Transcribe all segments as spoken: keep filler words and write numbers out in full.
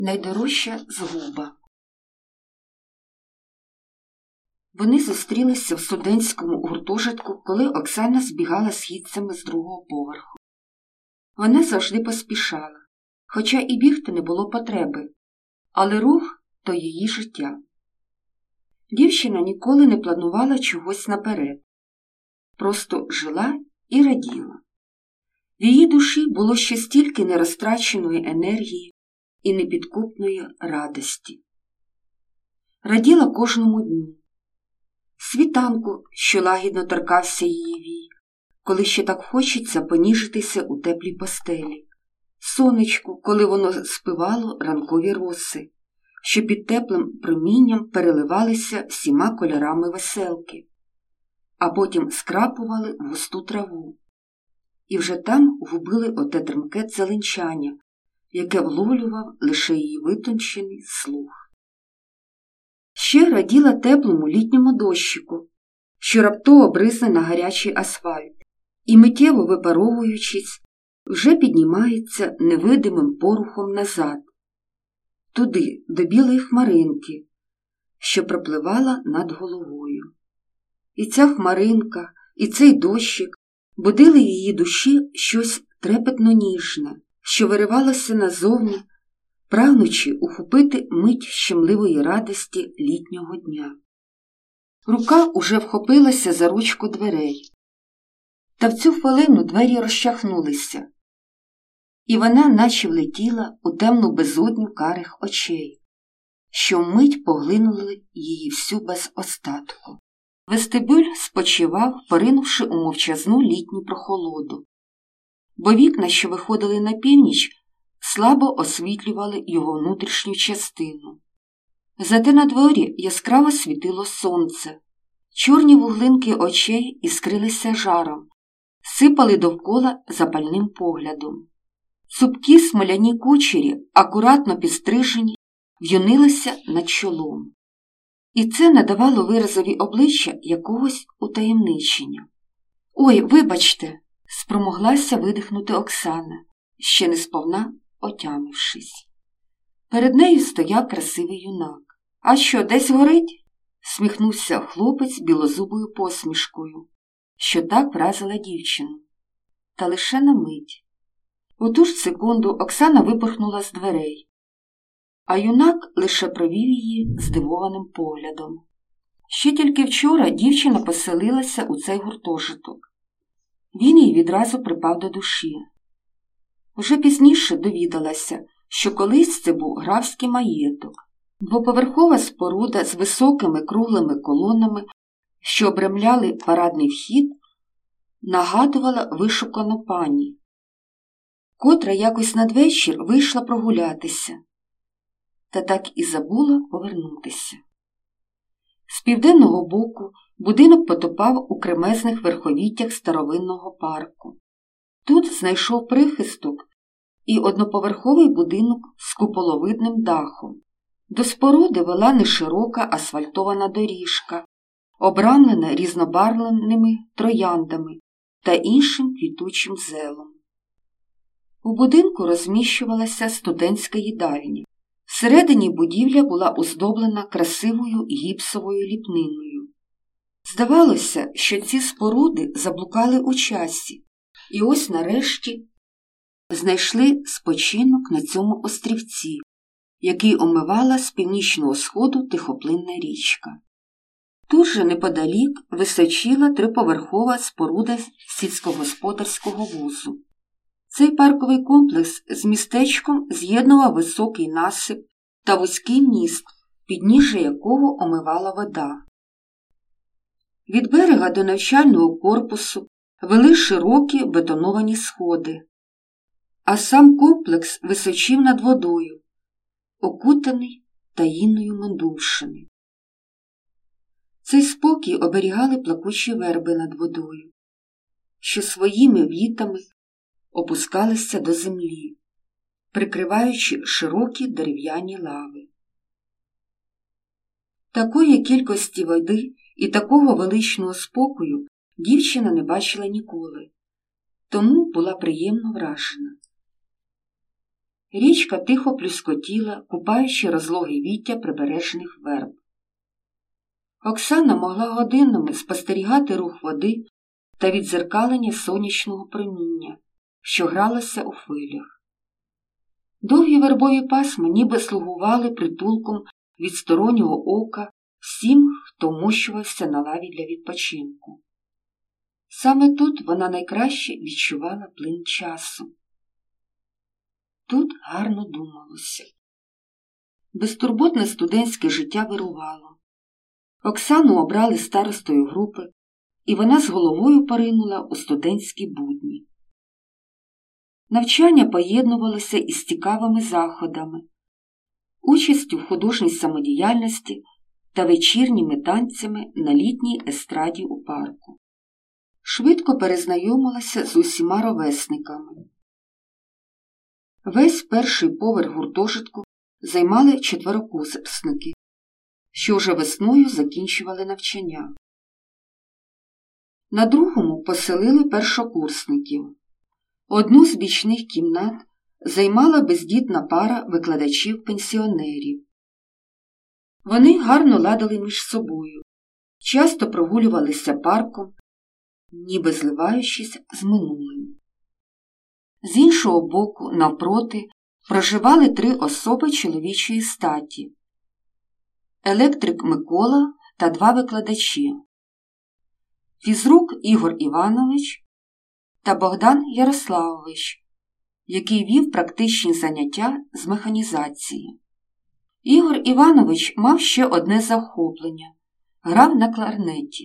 Найдорожча згуба. Вони зустрілися в студентському гуртожитку, коли Оксана збігала східцями з другого поверху. Вона завжди поспішала, хоча і бігти не було потреби, але рух – то її життя. Дівчина ніколи не планувала чогось наперед, просто жила і раділа. В її душі було ще стільки нерозтраченої енергії і непідкупної радості. Раділа кожному дню. Світанку, що лагідно торкався її вій, коли ще так хочеться поніжитися у теплій постелі. Сонечку, коли воно спивало ранкові роси, що під теплим промінням переливалися всіма кольорами веселки, а потім скрапували в густу траву. І вже там губили оте тремке дзеленчання, яке вловлював лише її витончений слух. Ще раділа теплому літньому дощику, що раптово бризне на гарячий асфальт і, миттєво випаровуючись, вже піднімається невидимим порухом назад, туди, до білої хмаринки, що пропливала над головою. І ця хмаринка, і цей дощик будили в її душі щось трепетно ніжне, що виривалося назовні, прагнучи ухопити мить щемливої радості літнього дня. Рука уже вхопилася за ручку дверей. Та в цю хвилину двері розчахнулися, і вона наче влетіла у темну безодню карих очей, що вмить поглинули її всю без остатку. Вестибюль спочивав, поринувши у мовчазну літню прохолоду, бо вікна, що виходили на північ, слабо освітлювали його внутрішню частину. Зате на дворі яскраво світило сонце. Чорні вуглинки очей іскрилися жаром, сипали довкола запальним поглядом. Цупкі смоляні кучері, акуратно підстрижені, в'юнилися над чолом. І це надавало виразові обличчя якогось утаємничення. «Ой, вибачте!» – спромоглася видихнути Оксана, ще не сповна отямившись. Перед нею стояв красивий юнак. «А що, десь горить?» – сміхнувся хлопець білозубою посмішкою, що так вразила дівчину. Та лише на мить. У ту ж секунду Оксана випорхнула з дверей, а юнак лише провів її здивованим поглядом. Ще тільки вчора дівчина поселилася у цей гуртожиток. Він їй відразу припав до душі. Вже пізніше довідалася, що колись це був графський маєток, двоповерхова споруда з високими круглими колонами, що обрамляли парадний вхід, нагадувала вишукану пані, котра якось надвечір вийшла прогулятися, та так і забула повернутися. З південного боку будинок потопав у кремезних верховіттях старовинного парку. Тут знайшов прихисток і одноповерховий будинок з куполовидним дахом. До споруди вела неширока асфальтована доріжка, обрамлена різнобарвними трояндами та іншим квітучим зелом. У будинку розміщувалася студентська їдальня. Всередині будівля була оздоблена красивою гіпсовою ліпниною. Здавалося, що ці споруди заблукали у часі, і ось нарешті знайшли спочинок на цьому острівці, який омивала з північного сходу тихоплинна річка. Тут же неподалік височіла триповерхова споруда сільськогосподарського вузу. Цей парковий комплекс з містечком з'єднував високий насип та вузький міст, підніжжя якого омивала вода. Від берега до навчального корпусу вели широкі бетоновані сходи, а сам комплекс височив над водою, окутаний таїнною минувшини. Цей спокій оберігали плакучі верби над водою, що своїми вітами опускалися до землі, прикриваючи широкі дерев'яні лави. Такої кількості води і такого величного спокою дівчина не бачила ніколи, тому була приємно вражена. Річка тихо плюскотіла, купаючи розлоги віття прибережних верб. Оксана могла годинами спостерігати рух води та віддзеркалення сонячного проміння, що гралося у хвилях. Довгі вербові пасми ніби слугували притулком від стороннього ока всім, хто мощувався на лаві для відпочинку. Саме тут вона найкраще відчувала плин часу. Тут гарно думалося. Безтурботне студентське життя вирувало. Оксану обрали старостою групи, і вона з головою поринула у студентські будні. Навчання поєднувалося із цікавими заходами, участю в художній самодіяльності та вечірніми танцями на літній естраді у парку. Швидко перезнайомилася з усіма ровесниками. Весь перший поверх гуртожитку займали четверокурсники, що вже весною закінчували навчання. На другому поселили першокурсників. Одну з бічних кімнат займала бездітна пара викладачів-пенсіонерів. Вони гарно ладили між собою, часто прогулювалися парком, ніби зливаючись з минулим. З іншого боку, навпроти, проживали три особи чоловічої статі – електрик Микола та два викладачі – фізрук Ігор Іванович та Богдан Ярославович, який вів практичні заняття з механізації. Ігор Іванович мав ще одне захоплення – грав на кларнеті.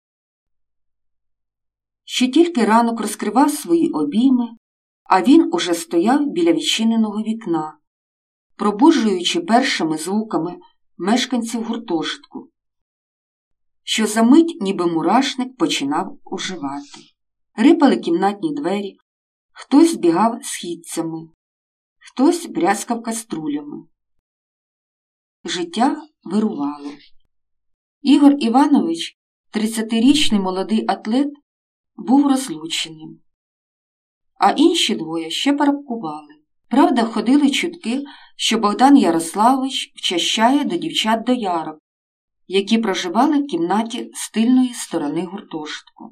Ще тільки ранок розкривав свої обійми, а він уже стояв біля відчиненого вікна, пробуджуючи першими звуками мешканців гуртожитку, що за мить, ніби мурашник, починав оживати. Рипали кімнатні двері, хтось збігав східцями, хтось брязкав каструлями. Життя вирувало. Ігор Іванович, тридцятирічний молодий атлет, був розлученим, а інші двоє ще парубкували. Правда, ходили чутки, що Богдан Ярославович вчащає до дівчат доярок, які проживали в кімнаті з тильної сторони гуртожитку.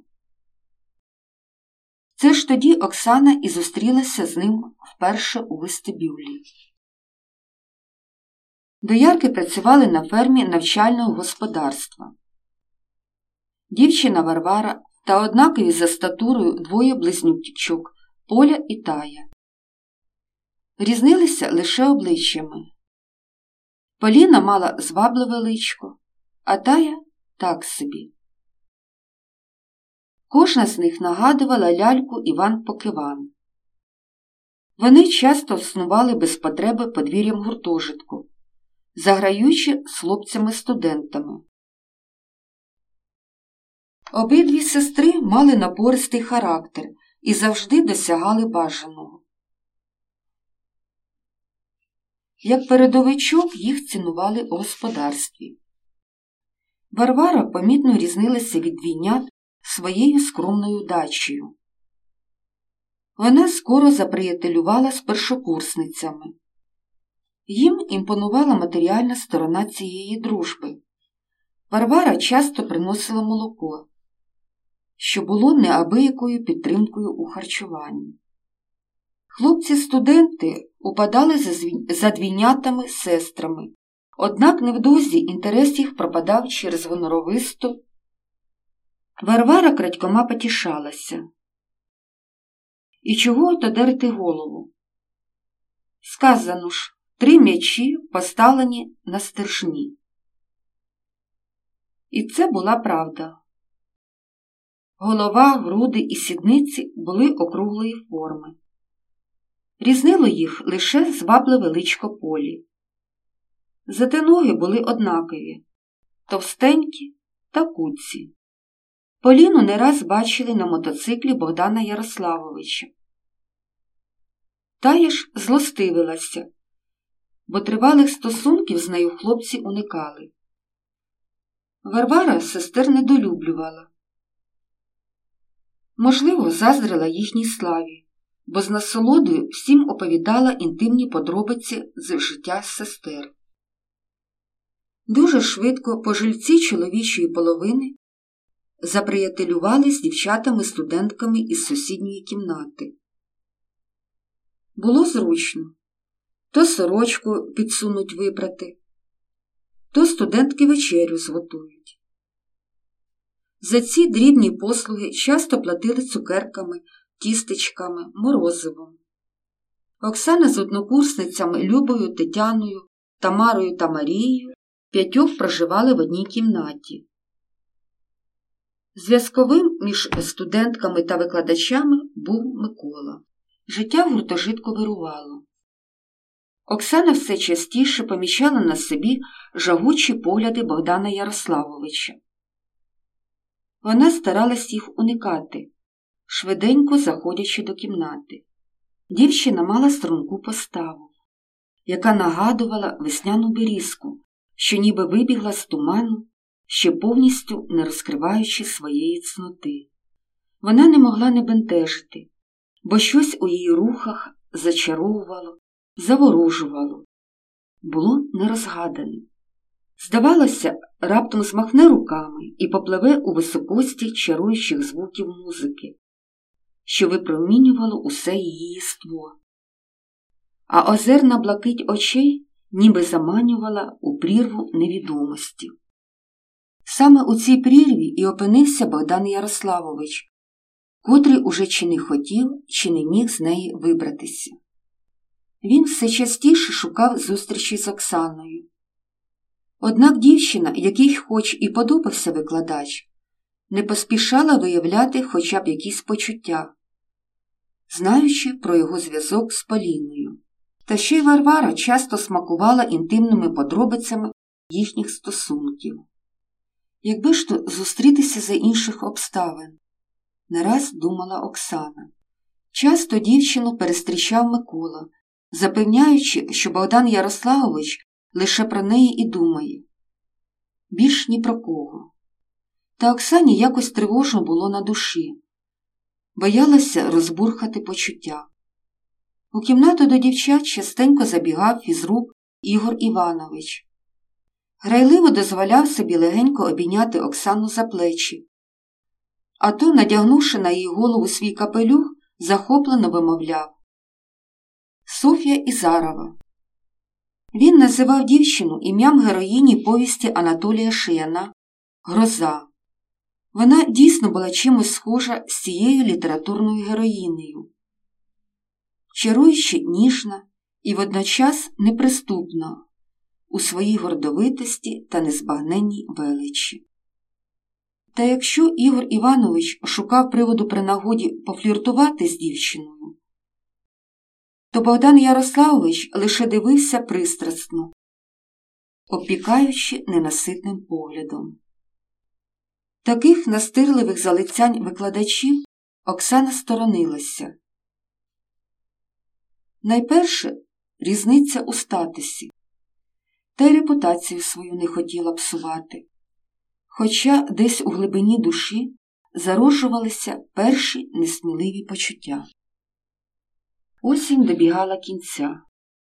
Це ж тоді Оксана і зустрілася з ним вперше у вестибюлі. Доярки працювали на фермі навчального господарства. Дівчина Варвара та однакові за статурою двоє близнючок Поля і Тая. Різнилися лише обличчями. Поліна мала звабливе личко, а Тая – так собі. Кожна з них нагадувала ляльку Іван-Покиван. Вони часто снували без потреби подвір'ям гуртожитку, заграючи з хлопцями-студентами. Обидві сестри мали напористий характер і завжди досягали бажаного. Як передовичок їх цінували у господарстві. Варвара помітно різнилася від двійнят своєю скромною дачею. Вона скоро заприятелювала з першокурсницями. Їм імпонувала матеріальна сторона цієї дружби. Варвара часто приносила молоко, що було неабиякою підтримкою у харчуванні. Хлопці-студенти упадали за двійнятами-сестрами, однак невдовзі інтерес їх пропадав через гоноровисту. Варвара крадькома потішалася. І чого ото дерти голову? Сказано ж, три м'ячі поставлені на стержні. І це була правда. Голова, груди і сідниці були округлої форми. Різнило їх лише звабливе личко Полі. Зате ноги були однакові – товстенькі та куці. Поліну не раз бачили на мотоциклі Богдана Ярославовича. Тая ж злостивилася, бо тривалих стосунків з нею хлопці уникали. Варвара сестер недолюблювала. Можливо, заздрила їхній славі, бо з насолодою всім оповідала інтимні подробиці з життя сестер. Дуже швидко пожильці чоловічої половини заприятелювали з дівчатами-студентками із сусідньої кімнати. Було зручно. То сорочку підсунуть випрати, то студентки вечерю зготують. За ці дрібні послуги часто платили цукерками, тістечками, морозивом. Оксана з однокурсницями Любою, Тетяною, Тамарою та Марією п'ятьох проживали в одній кімнаті. Зв'язковим між студентками та викладачами був Микола. Життя в гуртожитку вирувало. Оксана все частіше помічала на собі жагучі погляди Богдана Ярославовича. Вона старалась їх уникати, швиденько заходячи до кімнати. Дівчина мала струнку поставу, яка нагадувала весняну берізку, що ніби вибігла з туману, ще повністю не розкриваючи своєї цноти. Вона не могла не бентежити, бо щось у її рухах зачаровувало, заворожувало, було нерозгадане. Здавалося, раптом змахне руками і попливе у високості чаруючих звуків музики, що випромінювало усе її єство. А озерна блакить очей ніби заманювала у прірву невідомості. Саме у цій прірві і опинився Богдан Ярославович, котрий уже чи не хотів, чи не міг з неї вибратися. Він все частіше шукав зустрічі з Оксаною. Однак дівчина, якій хоч і подобався викладач, не поспішала виявляти хоча б якісь почуття, знаючи про його зв'язок з Поліною. Та ще й Варвара часто смакувала інтимними подробицями їхніх стосунків. Якби ж то зустрітися за інших обставин, не раз думала Оксана. Часто дівчину перестрічав Микола, запевняючи, що Богдан Ярославович лише про неї і думає. Більш ні про кого. Та Оксані якось тривожно було на душі. Боялася розбурхати почуття. У кімнату до дівчат частенько забігав фізрук Ігор Іванович. Грайливо дозволяв собі легенько обійняти Оксану за плечі, а то, надягнувши на її голову свій капелюх, захоплено вимовляв: «Соф'я Ізарова». Він називав дівчину ім'ям героїні повісті Анатолія Шияна «Гроза». Вона дійсно була чимось схожа з цією літературною героїнею. Чаруючи ніжна і водночас неприступна у своїй гордовитості та незбагненній величі. Та якщо Ігор Іванович шукав приводу при нагоді пофліртувати з дівчиною, то Богдан Ярославович лише дивився пристрасно, обпікаючи ненаситним поглядом. Таких настирливих залицянь викладачів Оксана сторонилася. Найперше різниця у статусі, та й репутацію свою не хотіла псувати, хоча десь у глибині душі зароджувалися перші несміливі почуття. Осінь добігала кінця.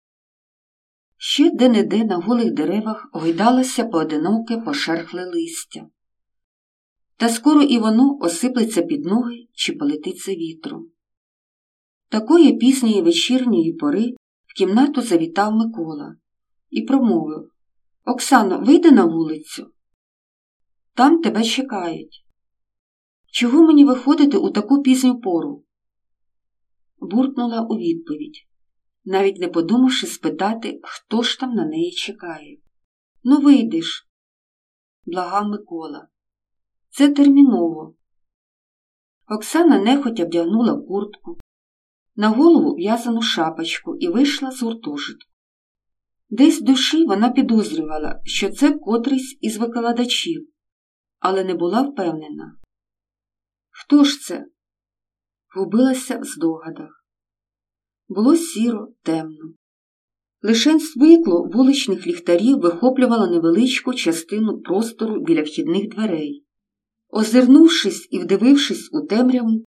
Ще де-не-де на голих деревах гойдалося поодиноке пошерхле листя. Та скоро і воно осиплеться під ноги чи полетить за вітром. Такої пізньої вечірньої пори в кімнату завітав Микола і промовив: «Оксано, вийди на вулицю. Там тебе чекають». «Чого мені виходити у таку пізню пору?» Буркнула у відповідь, навіть не подумавши спитати, хто ж там на неї чекає. «Ну вийдеш», – благав Микола. «Це терміново». Оксана нехотя вдягнула куртку, на голову в'язану шапочку і вийшла з гуртожитку. Десь в душі вона підозрювала, що це котрийсь із викладачів, але не була впевнена. Хто ж це? Губилася в здогадах. Було сіро, темно. Лишень світло вуличних ліхтарів вихоплювало невеличку частину простору біля вхідних дверей. Озирнувшись і вдивившись у темряву,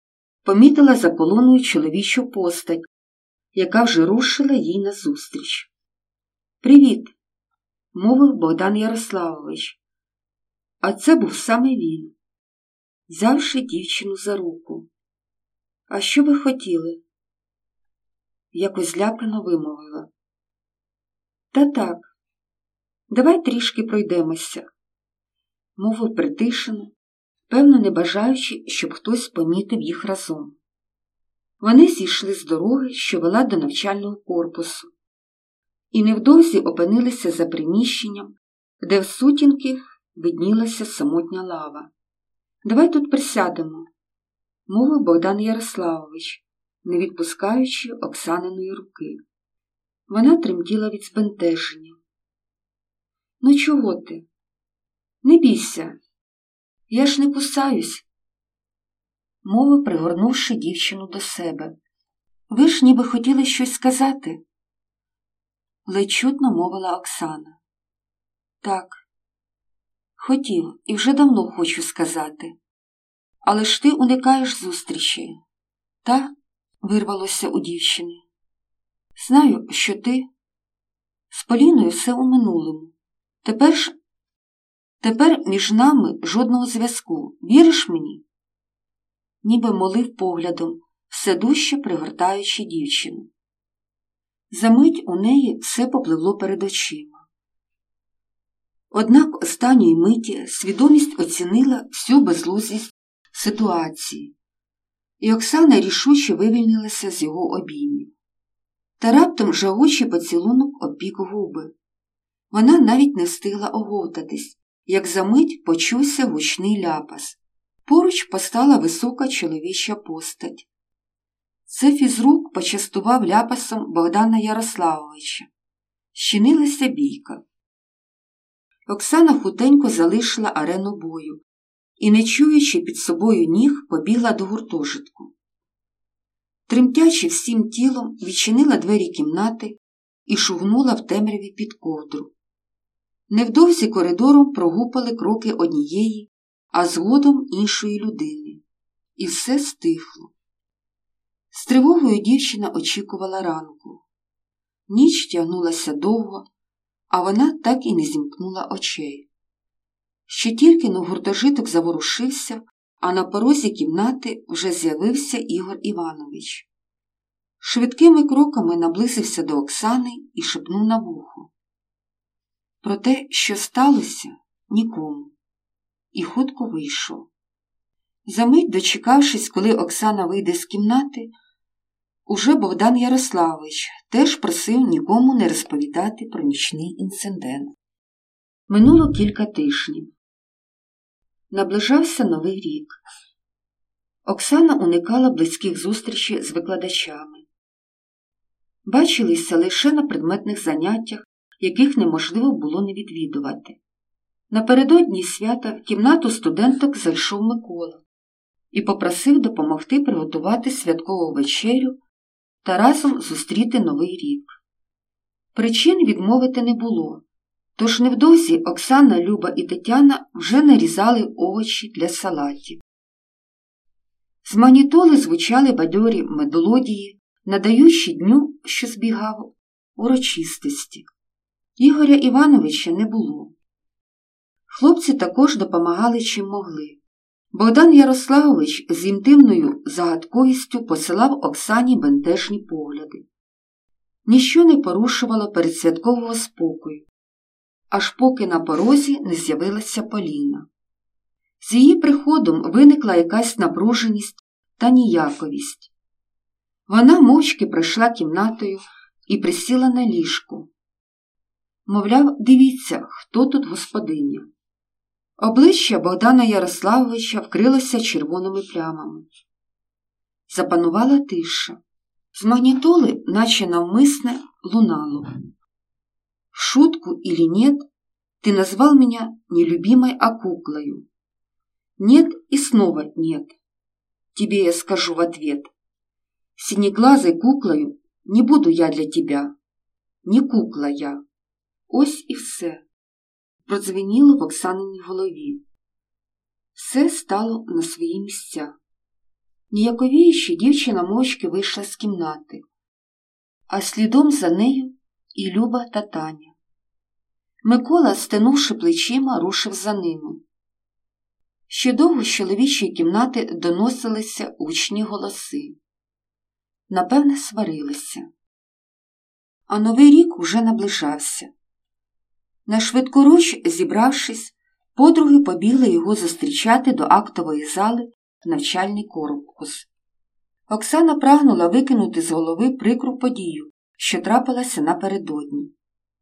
помітила за колоною чоловічу постать, яка вже рушила їй назустріч. «Привіт», – мовив Богдан Ярославович. А це був саме він, взявши дівчину за руку. «А що ви хотіли?» – якось злякано вимовила. «Та так, давай трішки пройдемося», – мовив притишено, певно не бажаючи, щоб хтось помітив їх разом. Вони зійшли з дороги, що вела до навчального корпусу, і невдовзі опинилися за приміщенням, де в сутінках виднілася самотня лава. «Давай тут присядемо», – мовив Богдан Ярославович, не відпускаючи Оксаниної руки. Вона тремтіла від збентеження. «Ну чого ти? Не бійся, я ж не кусаюсь», – мовив, пригорнувши дівчину до себе. «Ви ж ніби хотіли щось сказати?» Ледь чутно мовила Оксана. «Так, хотів і вже давно хочу сказати. Але ж ти уникаєш зустрічі». «Та?» – вирвалося у дівчини. «Знаю, що ти з Поліною все у минулому. Тепер ж Тепер між нами жодного зв'язку. Віриш мені?» Ніби молив поглядом, все дужче пригортаючи дівчину. Замить у неї все попливло перед очима. Однак останньої миті свідомість оцінила всю безглуздість ситуації, і Оксана рішуче вивільнилася з його обіймів. Та раптом жагучий поцілунок обпік губи. Вона навіть не встигла оговтатись, як за мить почувся гучний ляпас. Поруч постала висока чоловіча постать. Це фізрук почастував ляпасом Богдана Ярославовича. Щинилася бійка. Оксана хутенько залишила арену бою і, не чуючи під собою ніг, побігла до гуртожитку. Тремтячи всім тілом, відчинила двері кімнати і шугнула в темряві під ковдру. Невдовзі коридором прогупали кроки однієї, а згодом іншої людини. І все стихло. З тривогою дівчина очікувала ранку. Ніч тягнулася довго, а вона так і не зімкнула очей. Ще тільки но гуртожиток заворушився, а на порозі кімнати вже з'явився Ігор Іванович. Швидкими кроками наблизився до Оксани і шепнув на вухо. Про те, що сталося, нікому. І хутко вийшов. Замить, дочекавшись, коли Оксана вийде з кімнати, уже Богдан Ярославович теж просив нікому не розповідати про нічний інцидент. Минуло кілька тижнів. Наближався Новий рік. Оксана уникала близьких зустрічей з викладачами. Бачилися лише на предметних заняттях, яких неможливо було не відвідувати. Напередодні свята в кімнату студенток зайшов Микола і попросив допомогти приготувати святкову вечерю та разом зустріти Новий рік. Причин відмовити не було, тож невдовзі Оксана, Люба і Тетяна вже нарізали овочі для салатів. З магнітоли звучали бадьорі мелодії, надаючи дню, що збігав, урочистості. Ігоря Івановича не було. Хлопці також допомагали чим могли. Богдан Ярославович з інтимною загадковістю посилав Оксані бентежні погляди. Ніщо не порушувало передсвяткового спокою, аж поки на порозі не з'явилася Поліна. З її приходом виникла якась напруженість та ніяковість. Вона мовчки пройшла кімнатою і присіла на ліжку. Мовляв, дивіться, хто тут господиня. Обличчя Богдана Ярославовича вкрилося червоними плямами. Запанувала тиша. З магнітоли, наче навмисне, лунало. В шутку или нет, ты назвал меня нелюбимой, а куклою. Нет и снова нет. Тебе я скажу в ответ. Синеглазой куклою не буду я для тебя. Не кукла я. Ось і все. Продзвеніло в Оксаниній голові. Все стало на свої місця. Ніяковіючи, дівчина мовчки вийшла з кімнати, а слідом за нею і Люба та Таня. Микола, стенувши плечима, рушив за ними. Ще довго з чоловічої кімнати доносилися гучні голоси. Напевне, сварилися. А Новий рік уже наближався. Нашвидкоруч зібравшись, подруги побігли його зустрічати до актової зали в навчальний корпус. Оксана прагнула викинути з голови прикру подію, що трапилася напередодні.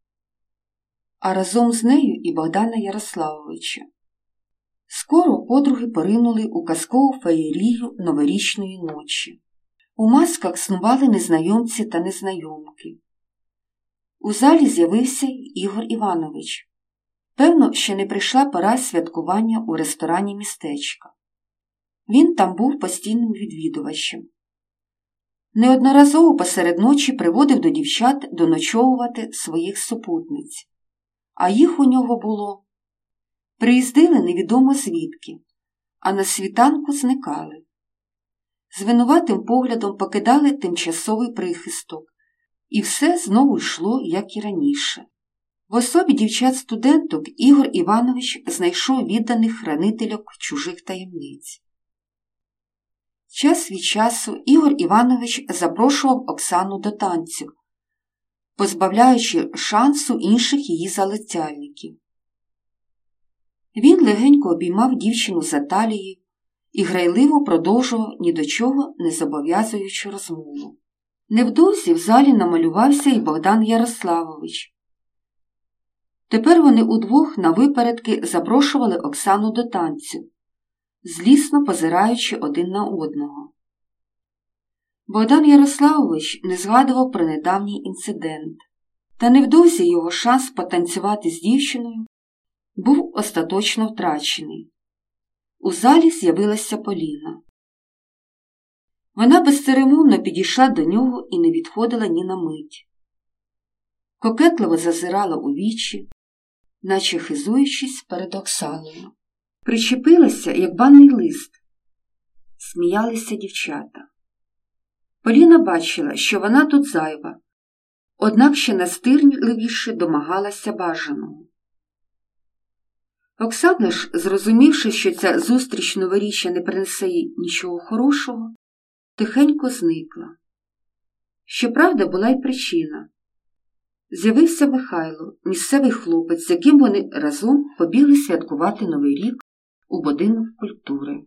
А разом з нею і Богдана Ярославовича. Скоро подруги поринули у казкову феєрію новорічної ночі. У масках снували незнайомці та незнайомки. У залі з'явився Ігор Іванович. Певно, ще не прийшла пора святкування у ресторані містечка. Він там був постійним відвідувачем. Неодноразово посеред ночі приводив до дівчат доночовувати своїх супутниць. А їх у нього було. Приїздили невідомо звідки, а на світанку зникали. З винуватим поглядом покидали тимчасовий прихисток, і все знову йшло, як і раніше. В особі дівчат-студенток Ігор Іванович знайшов відданих хранительок чужих таємниць. Час від часу Ігор Іванович запрошував Оксану до танцю, позбавляючи шансу інших її залицяльників. Він легенько обіймав дівчину за талію і грайливо продовжував ні до чого не зобов'язуючу розмову. Невдовзі в залі намалювався і Богдан Ярославович. Тепер вони удвох навипередки запрошували Оксану до танцю, злісно позираючи один на одного. Богдан Ярославович не згадував про недавній інцидент, та невдовзі його шанс потанцювати з дівчиною був остаточно втрачений. У залі з'явилася Поліна. Вона безцеремонно підійшла до нього і не відходила ні на мить. Кокетливо зазирала у вічі, наче хизуючись перед Оксаною. Причепилася, як банний лист. Сміялися дівчата. Поліна бачила, що вона тут зайва, однак ще настирливіше домагалася бажаного. Оксана ж, зрозумівши, що ця зустріч новоріччя не принесе їй нічого хорошого, тихенько зникла. Щоправда, була й причина. З'явився Михайло, місцевий хлопець, з яким вони разом побігли святкувати Новий рік у будинок культури.